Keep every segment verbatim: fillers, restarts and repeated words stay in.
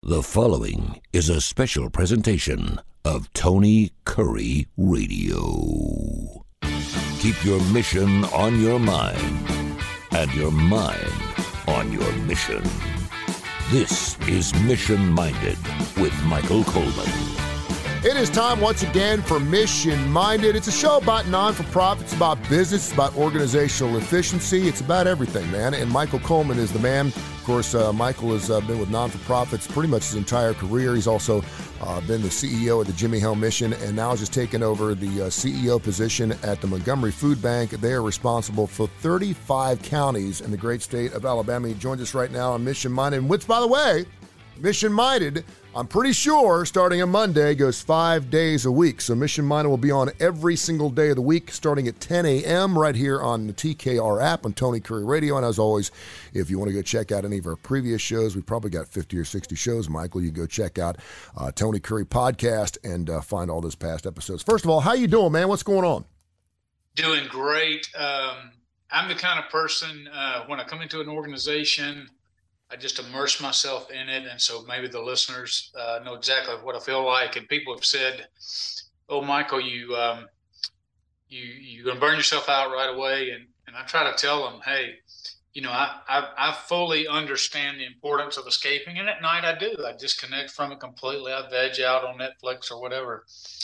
The following is a special presentation of Tony Curry Radio. Keep your mission on your mind and your mind on your mission. This is Mission Minded with Michael Coleman. It is time once again for Mission Minded. It's a show about non-for-profits, about business, it's about organizational efficiency. It's about everything, man. And Michael Coleman is the man. Of course, uh, Michael has uh, been with non-for-profits pretty much his entire career. He's also uh, been the C E O of the Jimmy Hill Mission, and now has just taken over the uh, C E O position at the Montgomery Food Bank. They are responsible for thirty-five counties in the great state of Alabama. He joins us right now on Mission Minded, which, by the way, Mission Minded, I'm pretty sure, starting on Monday, goes five days a week. So Mission Minded will be on every single day of the week, starting at ten a.m. right here on the T K R app on Tony Curry Radio. And as always, if you want to go check out any of our previous shows, we've probably got fifty or sixty shows, Michael. You can go check out uh, Tony Curry Podcast and uh, find all those past episodes. First of all, how you doing, man? What's going on? Doing great. Um, I'm the kind of person, uh, when I come into an organization, I just immerse myself in it. And so maybe the listeners uh, know exactly what I feel like. And people have said, oh, Michael, you, um, you, you're going to burn yourself out right away. And, and I try to tell them, hey, you know, I, I, I fully understand the importance of escaping. And at night I do. I disconnect from it completely. I veg out on Netflix or whatever.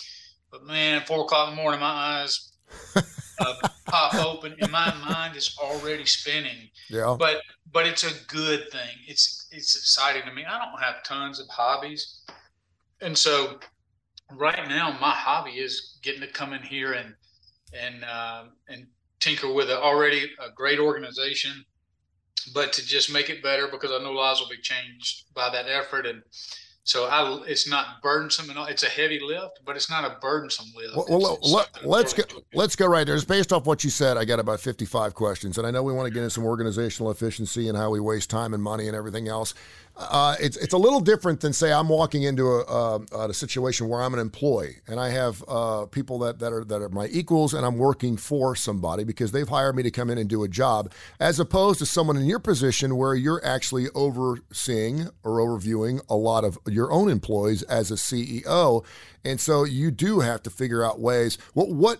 But man, four o'clock in the morning, my eyes uh, pop open and my mind is already spinning. Yeah. But but it's a good thing. It's it's exciting to me. I don't have tons of hobbies. And so right now my hobby is getting to come in here and and uh, and tinker with a, already a great organization, but to just make it better because I know lives will be changed by that effort. And so I, it's not burdensome and all. It's a heavy lift, but it's not a burdensome lift. Well, well it's, let, it's let's go. Let's go right there. It's based off what you said. I got about fifty-five questions, and I know we want to get into some organizational efficiency and how we waste time and money and everything else. Uh, it's it's a little different than, say, I'm walking into a, a, a situation where I'm an employee and I have uh, people that, that are that are my equals, and I'm working for somebody because they've hired me to come in and do a job, as opposed to someone in your position where you're actually overseeing or overviewing a lot of your own employees as a C E O. And so you do have to figure out ways. What, what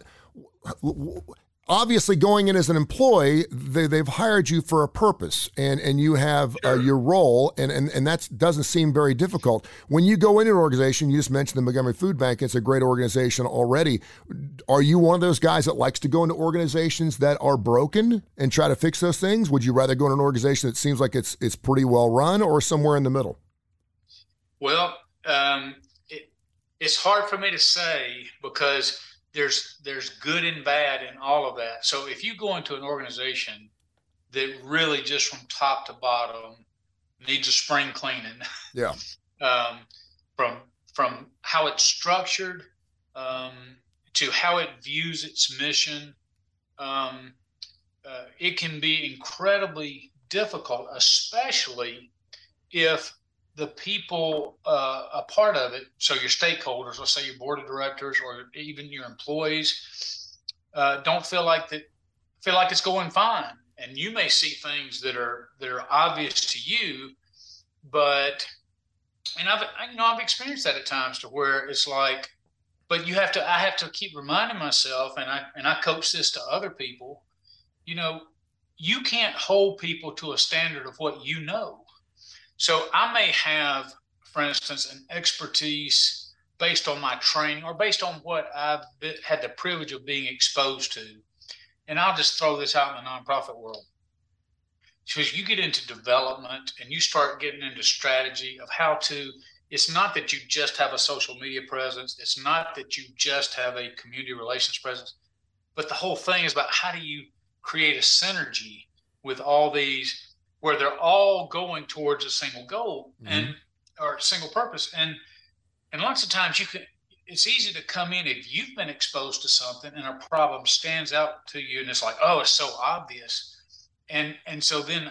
obviously going in as an employee, they, they've hired you for a purpose, and, and you have uh, your role, and, and, and that doesn't seem very difficult. When you go into an organization, you just mentioned the Montgomery Food Bank, it's a great organization already. Are you one of those guys that likes to go into organizations that are broken and try to fix those things? Would you rather go into an organization that seems like it's it's pretty well run, or somewhere in the middle? Well, um, it, it's hard for me to say because there's there's good and bad in all of that. So if you go into an organization that really just from top to bottom needs a spring cleaning, yeah, um, from from how it's structured um, to how it views its mission, um, uh, it can be incredibly difficult, especially if the people uh, a part of it, so your stakeholders, let's say your board of directors or even your employees, uh, don't feel like that, feel like it's going fine. And you may see things that are that are obvious to you, but and I've you know I've experienced that at times to where it's like, but you have to I have to keep reminding myself, and I and I coach this to other people, you know, you can't hold people to a standard of what you know. So I may have, for instance, an expertise based on my training or based on what I've been, had the privilege of being exposed to. And I'll just throw this out in the nonprofit world. Because you get into development and you start getting into strategy of how to, it's not that you just have a social media presence. It's not that you just have a community relations presence, but the whole thing is about how do you create a synergy with all these where they're all going towards a single goal and mm-hmm. or a single purpose. And and lots of times you can, it's easy to come in if you've been exposed to something and a problem stands out to you and it's like, oh, it's so obvious. And and so then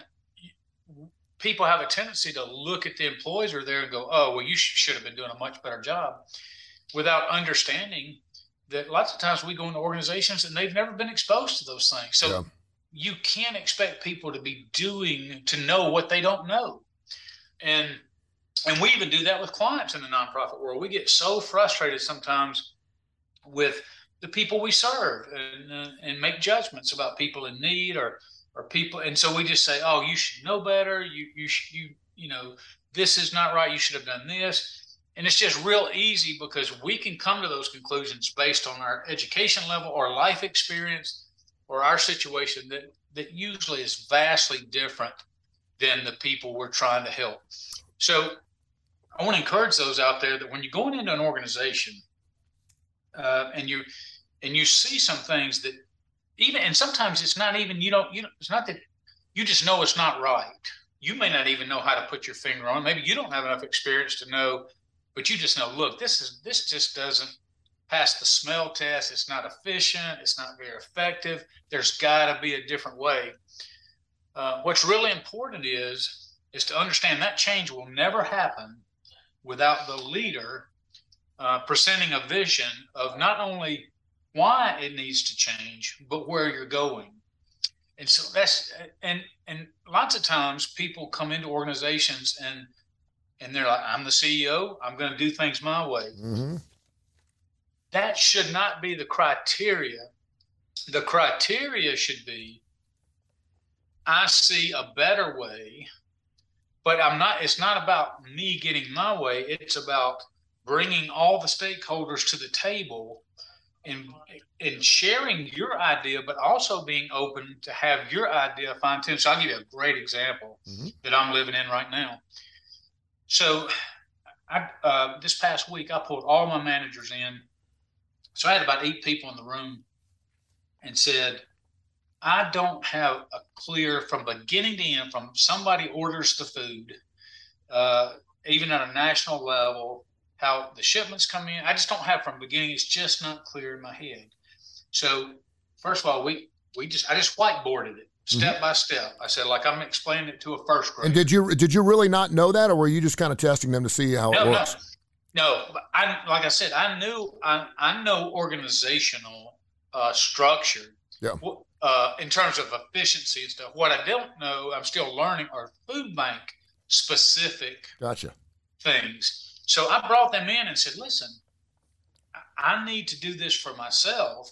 people have a tendency to look at the employees who are there and go, oh, well, you sh- should have been doing a much better job, without understanding that lots of times we go into organizations and they've never been exposed to those things. So yeah. You can't expect people to be doing, to know what they don't know. And and we even do that with clients in the nonprofit world. We get so frustrated sometimes with the people we serve and, uh, and make judgments about people in need or, or people. And so we just say, oh, you should know better. You, you, you, you know, this is not right. You should have done this. And it's just real easy because we can come to those conclusions based on our education level or life experience or our situation that, that usually is vastly different than the people we're trying to help. So I want to encourage those out there that when you're going into an organization uh, and you and you see some things that even, and sometimes it's not even, you don't, you know, it's not that you just know it's not right. You may not even know how to put your finger on it. Maybe you don't have enough experience to know, but you just know, look, this is, this just doesn't pass the smell test. It's not efficient. It's not very effective. There's got to be a different way. Uh, what's really important is, is to understand that change will never happen without the leader uh, presenting a vision of not only why it needs to change, but where you're going. And so that's, and, and lots of times people come into organizations and, and they're like, I'm the C E O, I'm going to do things my way. Mm-hmm. That should not be the criteria. The criteria should be, I see a better way, but I'm not, it's not about me getting my way. It's about bringing all the stakeholders to the table and, and sharing your idea, but also being open to have your idea fine-tuned. So I'll give you a great example mm-hmm. that I'm living in right now. So I, uh, this past week, I pulled all my managers in. So I had about eight people in the room and said, I don't have a clear from beginning to end, from somebody orders the food, uh, even at a national level, how the shipments come in. I just don't have from beginning. It's just not clear in my head. So first of all, we, we just, I just whiteboarded it step mm-hmm. by step. I said, like, I'm explaining it to a first grader. And did you, did you really not know that, or were you just kind of testing them to see how no, it works? No, no. I, like I said, I knew, I, I know organizational uh, structure. Yeah. Uh, in terms of efficiency and stuff. What I don't know, I'm still learning, are food bank specific gotcha. things. So I brought them in and said, listen, I need to do this for myself.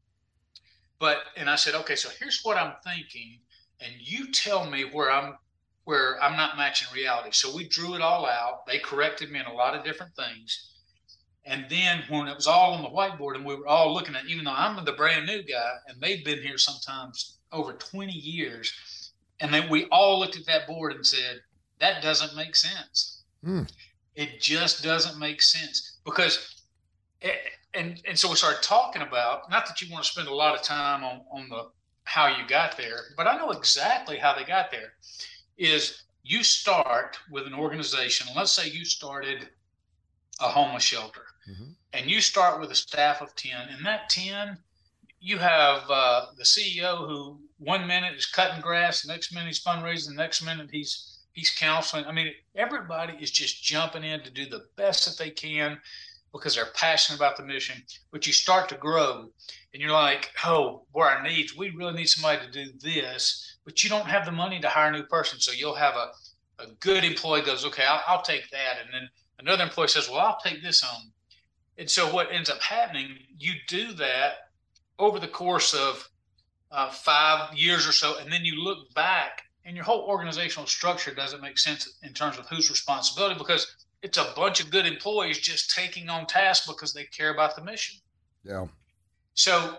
But, and I said, okay, so here's what I'm thinking. And you tell me where I'm, where I'm not matching reality. So we drew it all out. They corrected me in a lot of different things. And then when it was all on the whiteboard and we were all looking at, even though I'm the brand new guy and they've been here sometimes over twenty years, and then we all looked at that board and said, that doesn't make sense. Mm. It just doesn't make sense because, it, and, and so we started talking about, not that you want to spend a lot of time on, on the, how you got there, but I know exactly how they got there is you start with an organization. Let's say you started a homeless shelter. Mm-hmm. And you start with a staff of ten, and that ten, you have uh, the C E O who one minute is cutting grass, the next minute he's fundraising, the next minute he's he's counseling. I mean, everybody is just jumping in to do the best that they can because they're passionate about the mission. But you start to grow, and you're like, oh, where our needs, we really need somebody to do this, but you don't have the money to hire a new person. So you'll have a, a good employee goes, okay, I'll, I'll take that. And then another employee says, well, I'll take this on. And so what ends up happening, you do that over the course of uh, five years or so, and then you look back and your whole organizational structure doesn't make sense in terms of whose responsibility, because it's a bunch of good employees just taking on tasks because they care about the mission. Yeah. So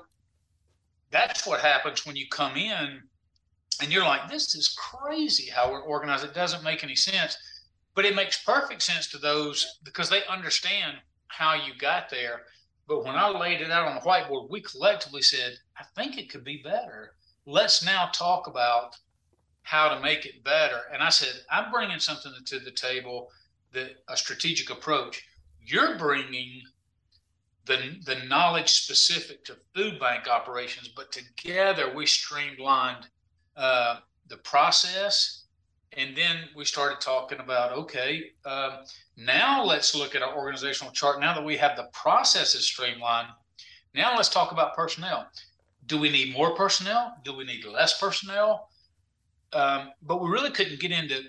that's what happens when you come in and you're like, this is crazy how we're organized. It doesn't make any sense, but it makes perfect sense to those because they understand how you got there. But when I laid it out on the whiteboard, we collectively said, I think it could be better. Let's now talk about how to make it better. And I said, I'm bringing something to the table, that a strategic approach. You're bringing the, the knowledge specific to food bank operations, but together we streamlined uh, the process. And then we started talking about, okay, uh, now let's look at our organizational chart. Now that we have the processes streamlined, now let's talk about personnel. Do we need more personnel? Do we need less personnel? Um, but we really couldn't get into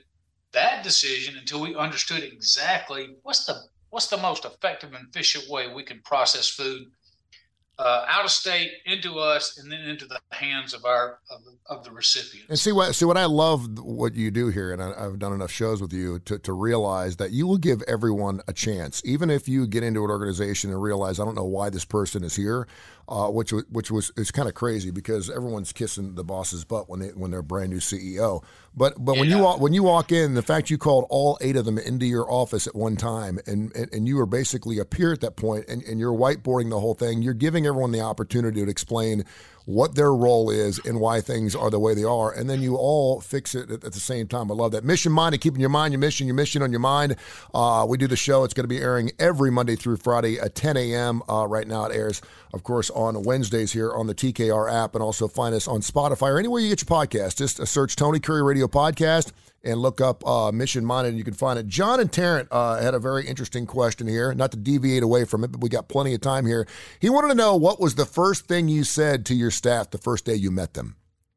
that decision until we understood exactly what's the what's the most effective and efficient way we can process food uh, out of state into us and then into the hands of our of, of the recipients. And see what see what I love what you do here, and I, I've done enough shows with you to to realize that you will give everyone a chance, even if you get into an organization and realize I don't know why this person is here, uh, which which was is kind of crazy because everyone's kissing the boss's butt when they when they're a brand new C E O. But but yeah. when you walk when you walk in, the fact you called all eight of them into your office at one time, and and, and you were basically a peer at that point, and, and you're whiteboarding the whole thing, you're giving everyone the opportunity to explain what their role is and why things are the way they are, and then you all fix it at, at the same time. I love that. Mission minded, keeping your mind, your mission, your mission on your mind. Uh, we do the show. It's going to be airing every Monday through Friday at ten a.m. Uh, right now it airs, of course, on Wednesdays here on the T K R app, and also find us on Spotify or anywhere you get your podcast. Just uh, search Tony Curry Radio Podcast and look up uh, Mission Minded, and you can find it. John and Tarrant uh, had a very interesting question here, not to deviate away from it, but we got plenty of time here. He wanted to know what was the first thing you said to your staff the first day you met them?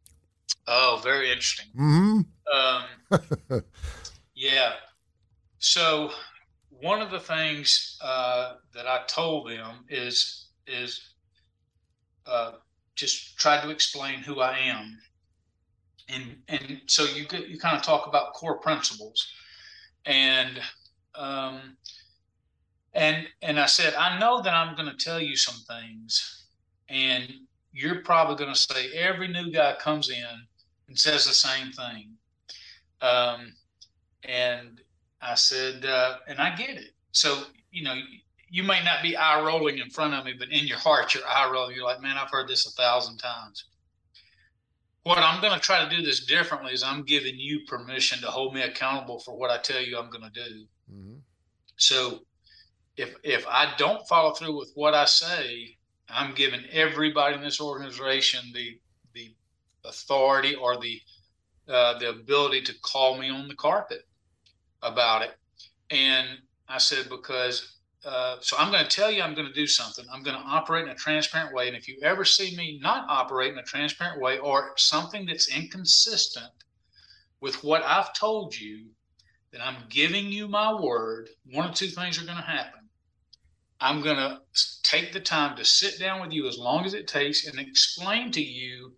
Oh, very interesting. Mm-hmm. Um, yeah. So one of the things uh, that I told them is, is uh, just try to explain who I am. And and so you get, you kind of talk about core principles, and um, and and I said, I know that I'm going to tell you some things, and you're probably going to say every new guy comes in and says the same thing. Um, and I said, uh, and I get it. So you know, you may not be eye rolling in front of me, but in your heart, you're eye rolling. You're like, man, I've heard this a thousand times. What I'm going to try to do this differently is I'm giving you permission to hold me accountable for what I tell you I'm going to do. Mm-hmm. So if if I don't follow through with what I say, I'm giving everybody in this organization the the authority or the uh, the ability to call me on the carpet about it. And I said, because Uh, so I'm going to tell you I'm going to do something. I'm going to operate in a transparent way. And if you ever see me not operate in a transparent way or something that's inconsistent with what I've told you, then I'm giving you my word. One of two things are going to happen. I'm going to take the time to sit down with you as long as it takes and explain to you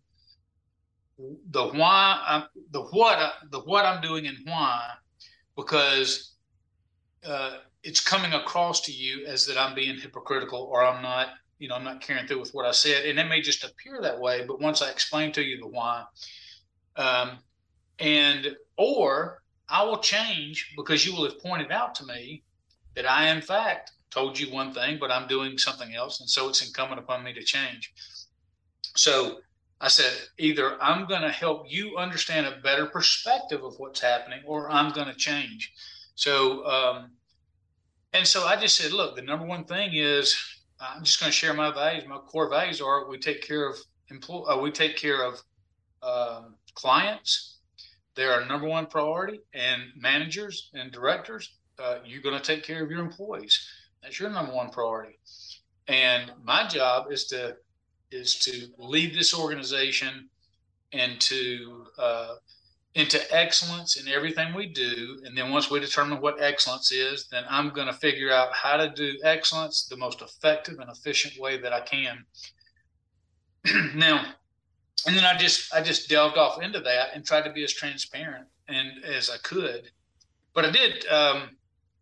the why, I'm, the what, the what I'm doing and why, because uh, it's coming across to you as that I'm being hypocritical or I'm not, you know, I'm not carrying through with what I said. And it may just appear that way, but once I explain to you the why, um, and, or I will change because you will have pointed out to me that I, in fact, told you one thing, but I'm doing something else. And so it's incumbent upon me to change. So I said, either I'm going to help you understand a better perspective of what's happening, or I'm going to change. So, um, And so I just said, look, the number one thing is I'm just going to share my values. My core values are we take care of employ, uh, we take care of um, clients. They're our number one priority. And managers and directors, uh, you're going to take care of your employees. That's your number one priority. And my job is to is to lead this organization and to uh, into excellence in everything we do. And then once we determine what excellence is, then I'm going to figure out how to do excellence the most effective and efficient way that I can. Now, and then I just, I just delved off into that and tried to be as transparent and as I could, but I did, um,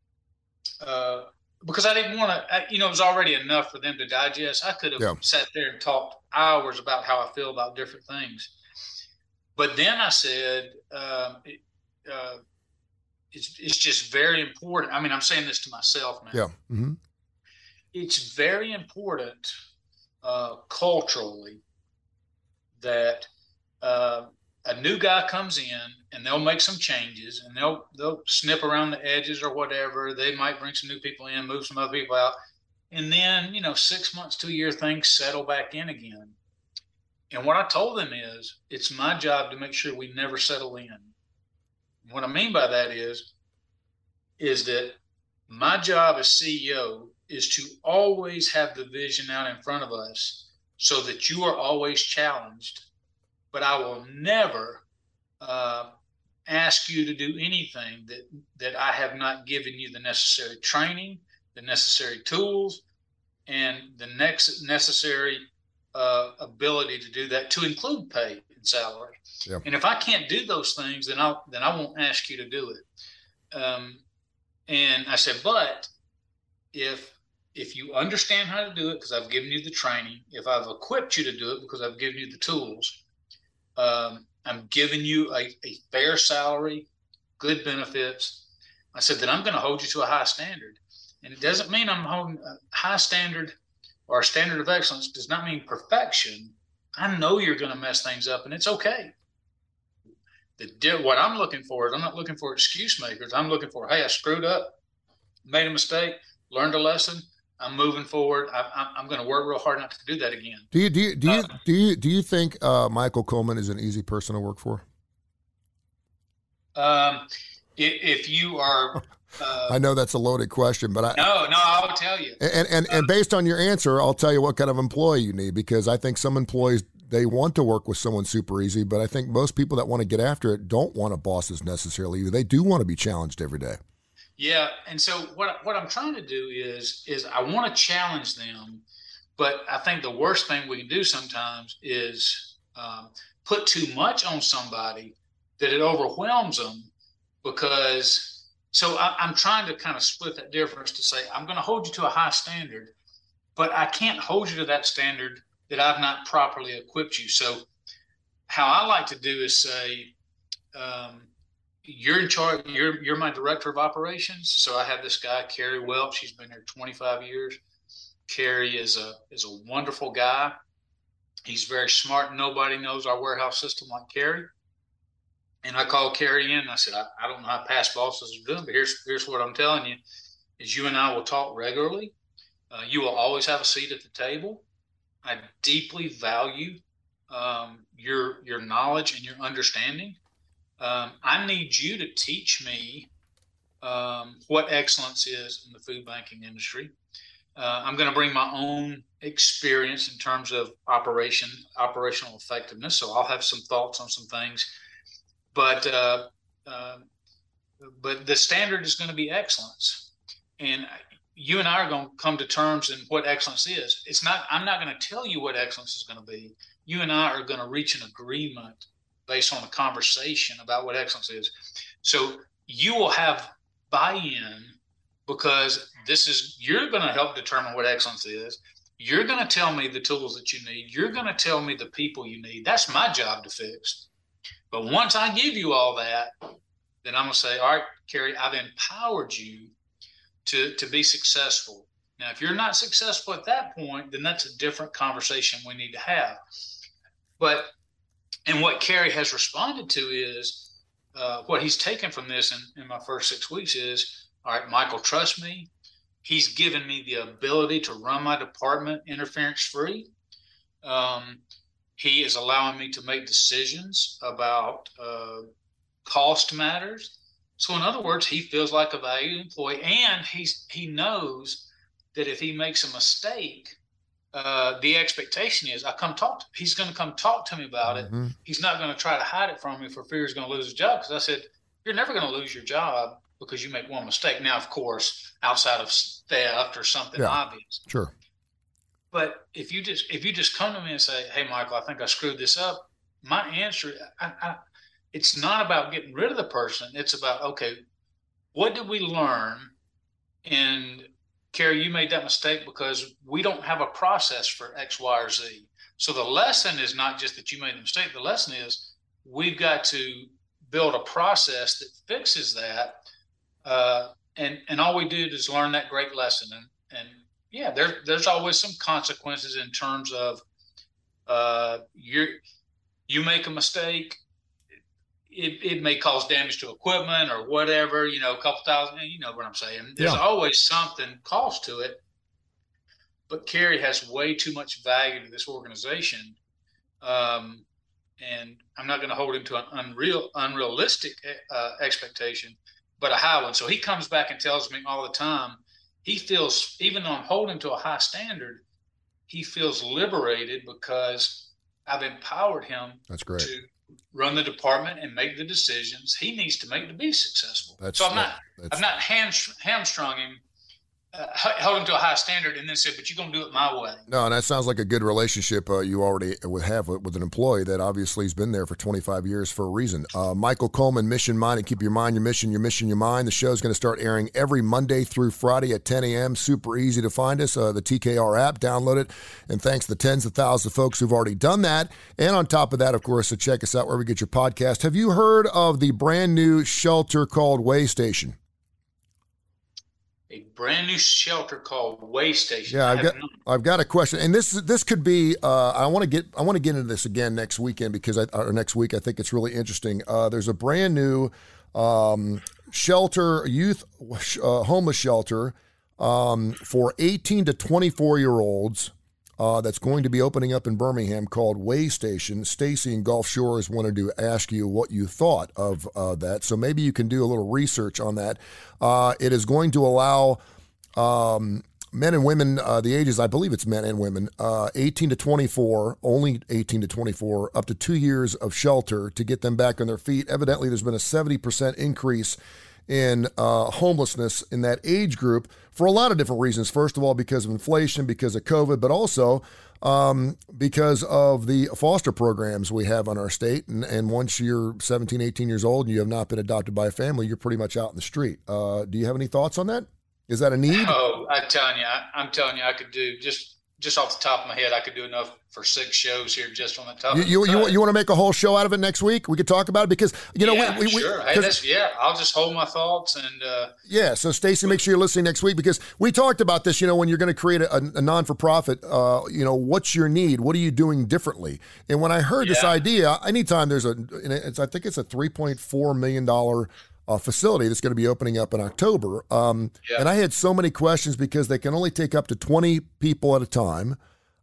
uh, because I didn't want to, you know, it was already enough for them to digest. I could have yeah. sat there and talked hours about how I feel about different things. But then I said, um, it, uh, it's, it's just very important. I mean, I'm saying this to myself now. Yeah. Mm-hmm. It's very important uh, culturally that uh, a new guy comes in and they'll make some changes and they'll they'll snip around the edges or whatever. They might bring some new people in, move some other people out. And then, you know, six months to a year, things settle back in again. And what I told them is, it's my job to make sure we never settle in. What I mean by that is, is that my job as C E O is to always have the vision out in front of us so that you are always challenged. But I will never uh, ask you to do anything that, that I have not given you the necessary training, the necessary tools, and the next necessary uh, ability to do that, to include pay and salary. Yep. And if I can't do those things, then I'll, then I won't ask you to do it. Um, and I said, but if, if you understand how to do it, because I've given you the training, if I've equipped you to do it because I've given you the tools, um, I'm giving you a, a fair salary, good benefits, I said, then I'm going to hold you to a high standard. And it doesn't mean I'm holding a high standard, or a standard of excellence does not mean perfection. I know you're going to mess things up, and it's okay. The, what I'm looking for is I'm not looking for excuse makers. I'm looking for, hey, I screwed up, made a mistake, learned a lesson. I'm moving forward. I, I'm going to work real hard not to do that again. Do you do you do you uh, do you, do you think uh, Michael Coleman is an easy person to work for? Um, if, if you are, uh, I know that's a loaded question, but I no, no, I'll tell you. And and and based on your answer, I'll tell you what kind of employee you need, because I think some employees, they want to work with someone super easy, but I think most people that want to get after it don't want a boss that's necessarily easy. They do want to be challenged every day. Yeah, and so what what I'm trying to do is is I want to challenge them, but I think the worst thing we can do sometimes is um, put too much on somebody that it overwhelms them. Because so I, I'm trying to kind of split that difference to say I'm going to hold you to a high standard, but I can't hold you to that standard that I've not properly equipped you. So how I like to do is say, um, you're in charge, you're, you're my director of operations. So I have this guy, Kerry Welch. He's been here twenty-five years. Kerry is a, is a wonderful guy. He's very smart. Nobody knows our warehouse system like Kerry. And I called Kerry in and I said, I, I don't know how past bosses are doing, but here's, here's what I'm telling you is you and I will talk regularly. Uh, you will always have a seat at the table. I deeply value um, your, your knowledge and your understanding. Um, I need you to teach me um, what excellence is in the food banking industry. Uh, I'm going to bring my own experience in terms of operation, operational effectiveness. So I'll have some thoughts on some things, but uh, uh, but the standard is going to be excellence. And you and I are going to come to terms in what excellence is. It's not. I'm not going to tell you what excellence is going to be. You and I are going to reach an agreement based on a conversation about what excellence is. So you will have buy-in because this is, you're going to help determine what excellence is. You're going to tell me the tools that you need. You're going to tell me the people you need. That's my job to fix. But once I give you all that, then I'm going to say, all right, Kerry, I've empowered you to, to be successful. Now, if you're not successful at that point, then that's a different conversation we need to have. But And what Kerry has responded to is uh, what he's taken from this in, in my first six weeks is, all right, Michael, trust me. He's given me the ability to run my department interference free. Um, he is allowing me to make decisions about uh, cost matters. So in other words, he feels like a valued employee, and he's, he knows that if he makes a mistake, Uh, the expectation is I come talk to, he's going to come talk to me about mm-hmm. it. He's not going to try to hide it from me for fear he's going to lose his job. Because I said, you're never going to lose your job because you make one mistake. Now, of course, outside of theft or something yeah, obvious. Sure. But if you just if you just come to me and say, hey, Michael, I think I screwed this up, my answer, I, I, it's not about getting rid of the person. It's about, okay, what did we learn? And Kerry, you made that mistake because we don't have a process for X, Y, or Z. So the lesson is not just that you made the mistake. The lesson is we've got to build a process that fixes that. Uh, and, and all we did is learn that great lesson. And, and yeah, there, there's always some consequences in terms of uh, you you make a mistake. It, it may cause damage to equipment or whatever, you know, a couple thousand, you know what I'm saying? There's yeah. always something cost to it. But Kerry has way too much value to this organization. Um, and I'm not going to hold him to an unreal, unrealistic uh, expectation, but a high one. So he comes back and tells me all the time, he feels, even though I'm holding him to a high standard, he feels liberated because I've empowered him That's great. to run the department and make the decisions he needs to make to be successful. That's, so I'm not, that, I'm not ham, hamstrung him, uh, held him to a high standard, and then said, "But you're going to do it my way." No, and that sounds like a good relationship uh, you already would have with, with an employee that obviously has been there for twenty-five years for a reason. Uh, Michael Coleman, Mission Minded. Keep your mind, your mission, your mission, your mind. The show is going to start airing every Monday through Friday at ten a.m. Super easy to find us. Uh, the T K R app, download it. And thanks to the tens of thousands of folks who've already done that. And on top of that, of course, so check us out wherever you get your podcast. Have you heard of the brand new shelter called Way Station? A brand new shelter called Way Station. Yeah, I've got I've got a question, and this this could be. Uh, I want to get I want to get into this again next weekend because I, or next week I think it's really interesting. Uh, there's a brand new um, shelter, youth uh, homeless shelter um, for eighteen to twenty-four year olds. Uh, that's going to be opening up in Birmingham called Way Station. Stacy in Gulf Shores wanted to ask you what you thought of uh, that. So maybe you can do a little research on that. Uh, it is going to allow um, men and women, uh, the ages, I believe it's men and women, uh, eighteen to twenty-four, only eighteen to twenty-four, up to two years of shelter to get them back on their feet. Evidently, there's been a seventy percent increase in uh, homelessness in that age group for a lot of different reasons. First of all, because of inflation, because of COVID, but also um, because of the foster programs we have on our state. And, and once you're seventeen, eighteen years old and you have not been adopted by a family, you're pretty much out in the street. Uh, do you have any thoughts on that? Is that a need? Oh, I'm telling you, I, I'm telling you, I could do just just off the top of my head, I could do enough for six shows here just on the top. You of you, the you, you want to make a whole show out of it next week? We could talk about it because you know yeah, we, we, sure. we Hey, that's, yeah, I'll just hold my thoughts and uh, yeah. So Stacy, make sure you're listening next week because we talked about this. You know, when you're going to create a, a non-for-profit, uh, you know, what's your need? What are you doing differently? And when I heard yeah. this idea, anytime there's a, it's, I think it's a three point four million dollars Uh, facility that's going to be opening up in October. Um, yeah. And I had so many questions because they can only take up to twenty people at a time.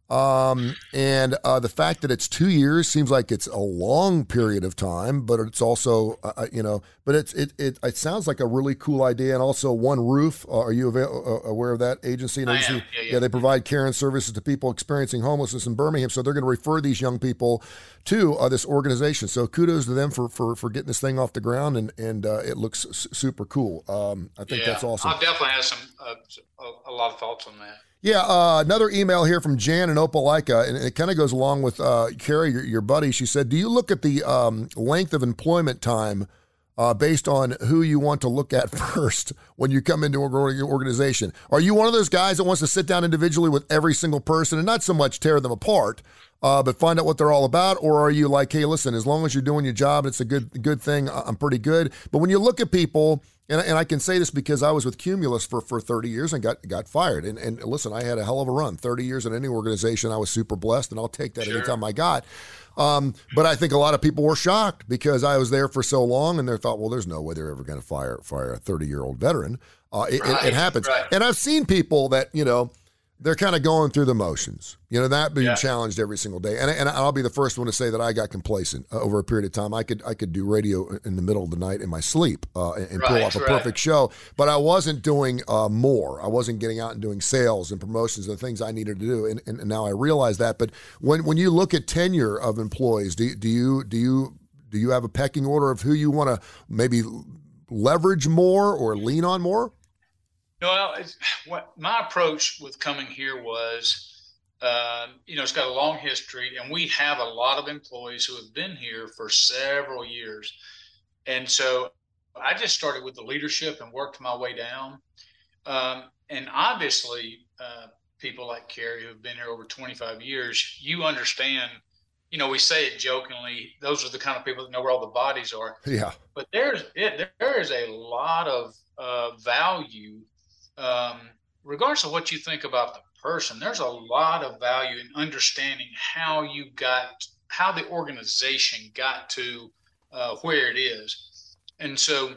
Um, and uh, the fact that it's two years seems like it's a long period of time, but it's also, uh, you know, but it's it, it it sounds like a really cool idea. And also One Roof, uh, are you avail- uh, aware of that agency? I agency? am. Yeah, yeah. yeah, they provide care and services to people experiencing homelessness in Birmingham. So they're going to refer these young people to uh, this organization. So kudos to them for for for getting this thing off the ground, and and uh, it looks s- super cool. Um, I think yeah, that's awesome. I'll definitely have some uh, a, a lot of thoughts on that. Yeah, uh, another email here from Jan in Opelika, and it kind of goes along with uh, Carrie, your, your buddy. She said, do you look at the um, length of employment time uh, based on who you want to look at first when you come into your organization? Are you one of those guys that wants to sit down individually with every single person and not so much tear them apart, uh, but find out what they're all about? Or are you like, hey, listen, as long as you're doing your job, it's a good good thing, I'm pretty good. But when you look at people, And, and I can say this because I was with Cumulus for, for thirty years and got got fired. And, and listen, I had a hell of a run. thirty years in any organization, I was super blessed, and I'll take that sure. anytime I got. Um, but I think a lot of people were shocked because I was there for so long, and they thought, well, there's no way they're ever going to fire fire a thirty-year-old veteran. Uh, it, right, it, it happens. Right. And I've seen people that, you know, they're kind of going through the motions, you know, that being yeah. challenged every single day. And, and I'll be the first one to say that I got complacent uh, over a period of time. I could I could do radio in the middle of the night in my sleep uh, and, and right, pull off a right. perfect show, but I wasn't doing uh, more. I wasn't getting out and doing sales and promotions and the things I needed to do. And, and, and now I realize that. But when, when you look at tenure of employees, do, do you do you do you have a pecking order of who you want to maybe leverage more or lean on more? No, it's, what my approach with coming here was, uh, you know, it's got a long history, and we have a lot of employees who have been here for several years. And so I just started with the leadership and worked my way down. Um, and obviously, uh, people like Carrie who have been here over twenty-five years, you understand, you know, we say it jokingly, those are the kind of people that know where all the bodies are. Yeah. But there's it, there is a lot of uh, value. Um, regardless of what you think about the person, there's a lot of value in understanding how you got, how the organization got to uh, where it is. And so,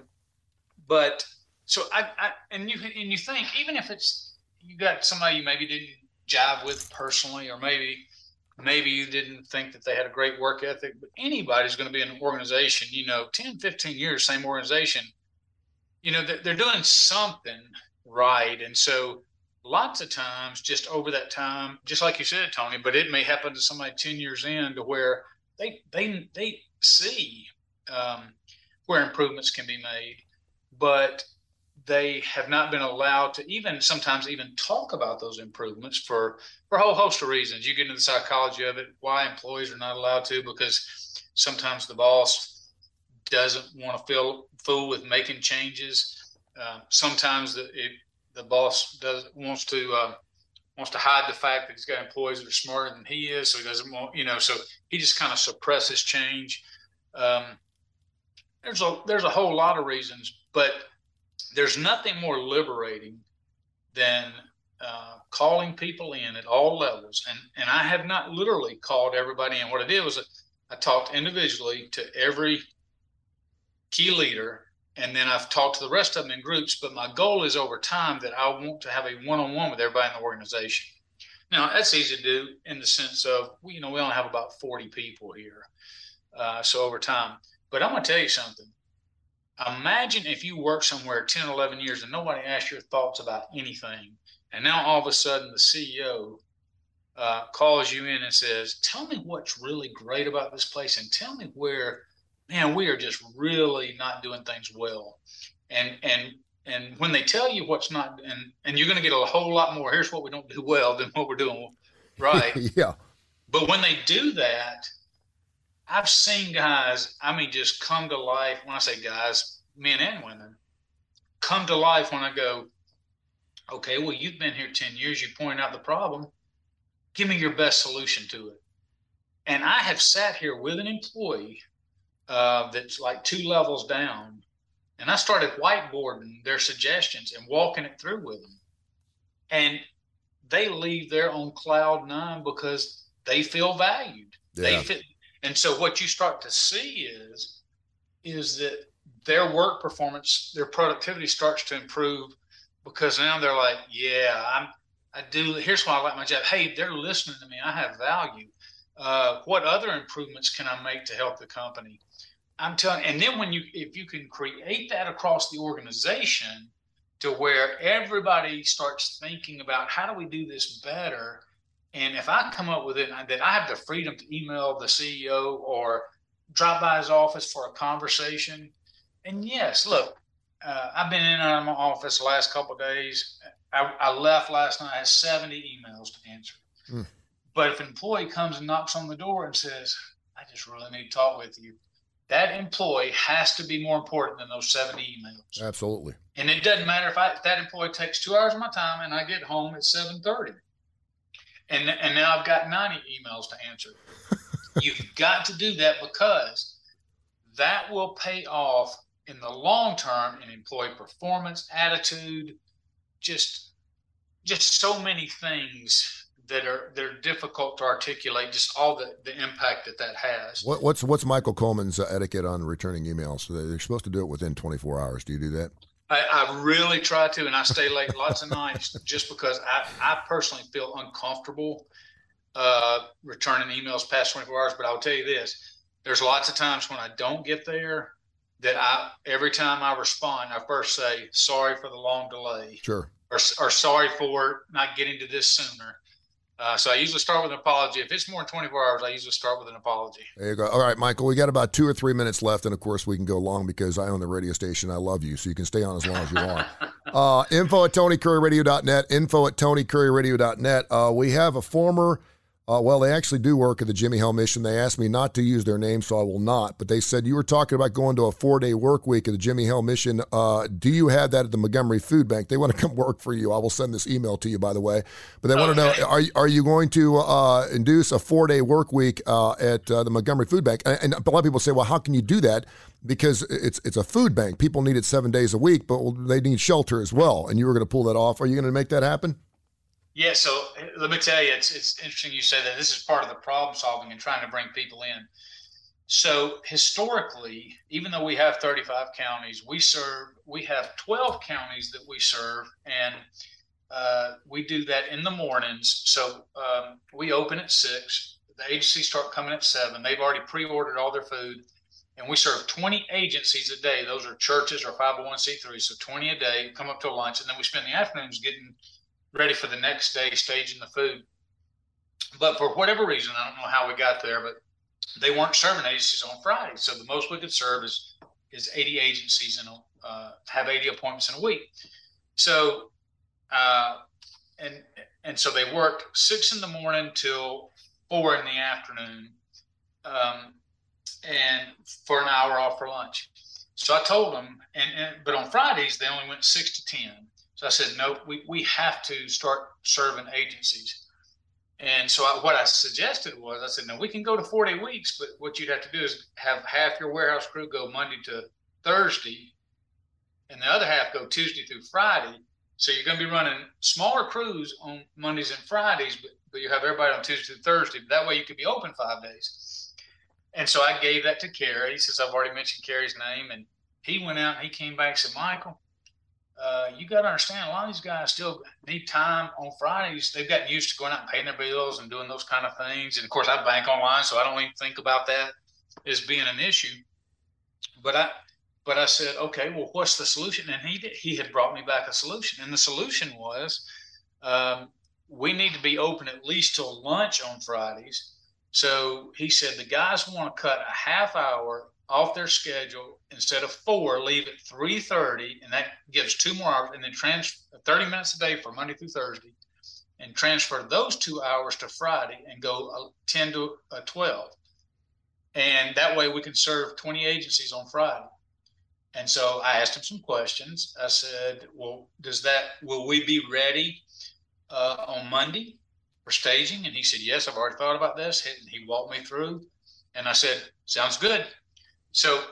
but so I, I, and you, and you think, even if it's, you got somebody you maybe didn't jive with personally, or maybe, maybe you didn't think that they had a great work ethic, but anybody's going to be in an organization, you know, ten, fifteen years, same organization, you know, they're, they're doing something right. And so lots of times just over that time, just like you said, Tony, but it may happen to somebody ten years in to where they, they, they, see um, where improvements can be made, but they have not been allowed to even sometimes even talk about those improvements for, for a whole host of reasons. You get into the psychology of it, why employees are not allowed to, because sometimes the boss doesn't want to feel fool with making changes. Uh, sometimes the, it, the boss does wants to uh, wants to hide the fact that he's got employees that are smarter than he is, so he doesn't want, you know, so he just kind of suppresses change. Um, there's a there's a whole lot of reasons, but there's nothing more liberating than uh, calling people in at all levels. And, and I have not literally called everybody in. What I did was I talked individually to every key leader, and then I've talked to the rest of them in groups. But my goal is over time that I want to have a one-on-one with everybody in the organization. Now, that's easy to do in the sense of, you know, we only have about forty people here. Uh, so over time. But I'm going to tell you something. Imagine if you work somewhere ten, eleven years and nobody asked your thoughts about anything. And now all of a sudden the C E O uh, calls you in and says, tell me what's really great about this place and tell me where, man, we are just really not doing things well. And and and when they tell you what's not, and, and you're going to get a whole lot more, here's what we don't do well than what we're doing right. Yeah. But when they do that, I've seen guys, I mean, just come to life. When I say guys, men and women, come to life when I go, okay, well, you've been here ten years. You point out the problem. Give me your best solution to it. And I have sat here with an employee uh, that's like two levels down, and I started whiteboarding their suggestions and walking it through with them. And they leave there on cloud nine because they feel valued. Yeah. They feel, and so what you start to see is, is that their work performance, their productivity starts to improve because now they're like, yeah, I'm, I do. Here's why I like my job. Hey, they're listening to me. I have value. Uh, what other improvements can I make to help the company? I'm telling. And then when you, if you can create that across the organization to where everybody starts thinking about how do we do this better? And if I come up with it, that I have the freedom to email the C E O or drop by his office for a conversation. And yes, look, uh, I've been in and out of my office the last couple of days. I, I left last night. I had seventy emails to answer. Mm. But if an employee comes and knocks on the door and says, I just really need to talk with you, that employee has to be more important than those seventy emails. Absolutely. And it doesn't matter if, I, if that employee takes two hours of my time and I get home at seven thirty. And, and now I've got ninety emails to answer. You've got to do that because that will pay off in the long term in employee performance, attitude, just just so many things that are they're difficult to articulate. Just all the, the impact that that has. What, what's what's Michael Coleman's uh, etiquette on returning emails? So they're supposed to do it within twenty-four hours. Do you do that? I, I really try to, and I stay late lots of nights just because I, I personally feel uncomfortable uh, returning emails past twenty-four hours. But I'll tell you this, there's lots of times when I don't get there that I, every time I respond, I first say, sorry for the long delay. Sure. Or, or sorry for not getting to this sooner. Uh, so I usually start with an apology. If it's more than twenty-four hours, I usually start with an apology. There you go. All right, Michael, we got about two or three minutes left, and of course we can go long because I own the radio station. I love you, so you can stay on as long as you want. uh, info at Tony Curry Radio dot net, info at Tony Curry Radio dot net. Uh, we have a former, uh, well, they actually do work at the Jimmy Hill Mission. They asked me not to use their name, so I will not. But they said you were talking about going to a four-day work week at the Jimmy Hill Mission. Uh, do you have that at the Montgomery Food Bank? They want to come work for you. I will send this email to you, by the way. But they want okay. to know, are, are you going to uh, induce a four-day work week uh, at uh, the Montgomery Food Bank? And, and a lot of people say, well, how can you do that? Because it's it's a food bank. People need it seven days a week, but they need shelter as well. And you were going to pull that off. Are you going to make that happen? Yeah, so let me tell you, it's it's interesting you say that. This is part of the problem solving and trying to bring people in. So historically, even though we have thirty-five counties, we serve, we have twelve counties that we serve, and uh, we do that in the mornings. So um, we open at six. The agencies start coming at seven. They've already pre-ordered all their food, and we serve twenty agencies a day. Those are churches or five oh one c three, so twenty a day. Come up to lunch, and then we spend the afternoons getting ready for the next day, staging the food. But for whatever reason, I don't know how we got there, but they weren't serving agencies on Friday. So the most we could serve is, is eighty agencies and uh, have eighty appointments in a week. So, uh, and, and so they worked six in the morning till four in the afternoon, um, and for an hour off for lunch. So I told them, and, and but on Fridays, they only went six to ten. So I said, no, we, we have to start serving agencies. And so I, what I suggested was, I said, no, we can go to four-day weeks, but what you'd have to do is have half your warehouse crew go Monday to Thursday, and the other half go Tuesday through Friday. So you're going to be running smaller crews on Mondays and Fridays, but, but you have everybody on Tuesday through Thursday. But that way you could be open five days. And so I gave that to Kerry. He says, I've already mentioned Kerry's name. And he went out and he came back and said, Michael, uh, you got to understand, a lot of these guys still need time on Fridays. They've gotten used to going out and paying their bills and doing those kind of things. And, of course, I bank online, so I don't even think about that as being an issue. But I but I said, okay, well, what's the solution? And he did, he had brought me back a solution. And the solution was um, we need to be open at least till lunch on Fridays. So he said the guys want to cut a half hour off their schedule. Instead of four, leave at three thirty, and that gives two more hours, and then trans thirty minutes a day for Monday through Thursday, and transfer those two hours to Friday and go ten to twelve. And that way we can serve twenty agencies on Friday. And so I asked him some questions. I said, well, does that, will we be ready uh, on Monday for staging? And he said, yes, I've already thought about this. And he walked me through, and I said, sounds good. So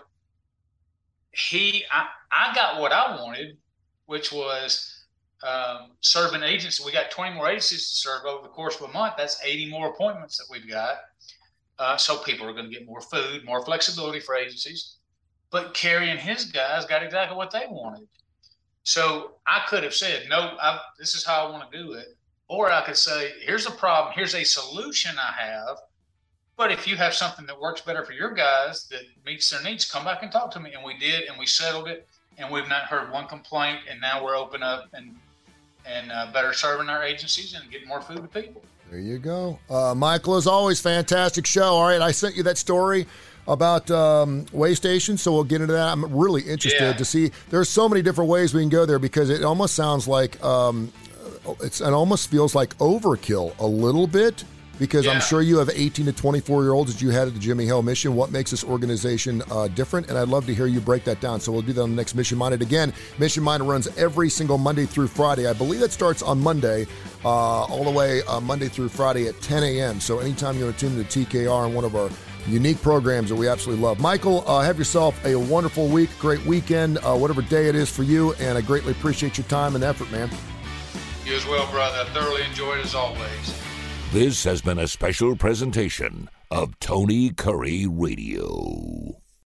he, I, I got what I wanted, which was um, serving agencies. We got twenty more agencies to serve over the course of a month. That's eighty more appointments that we've got. Uh, so people are going to get more food, more flexibility for agencies. But Kerry and his guys got exactly what they wanted. So I could have said, no, I, this is how I want to do it. Or I could say, here's a problem. Here's a solution I have. But if you have something that works better for your guys that meets their needs, come back and talk to me. And we did, and we settled it. And we've not heard one complaint. And now we're open up and, and uh, better serving our agencies and getting more food to people. There you go. Uh, Michael, as always, fantastic show. All right, I sent you that story about um, way stations, so we'll get into that. I'm really interested yeah. to see. There's so many different ways we can go there because it almost sounds like um, it's, it almost feels like overkill a little bit because yeah. I'm sure you have eighteen to twenty-four year olds that you had at the Jimmy Hill Mission. What makes this organization uh, different? And I'd love to hear you break that down. So we'll do that on the next Mission Minded. Again, Mission Minded runs every single Monday through Friday. I believe that starts on Monday, uh, all the way uh, Monday through Friday at ten a.m. So anytime you want to tune into T K R on one of our unique programs that we absolutely love. Michael, uh, have yourself a wonderful week, great weekend, uh, whatever day it is for you, and I greatly appreciate your time and effort, man. You as well, brother. I thoroughly enjoyed it as always. This has been a special presentation of Tony Curry Radio.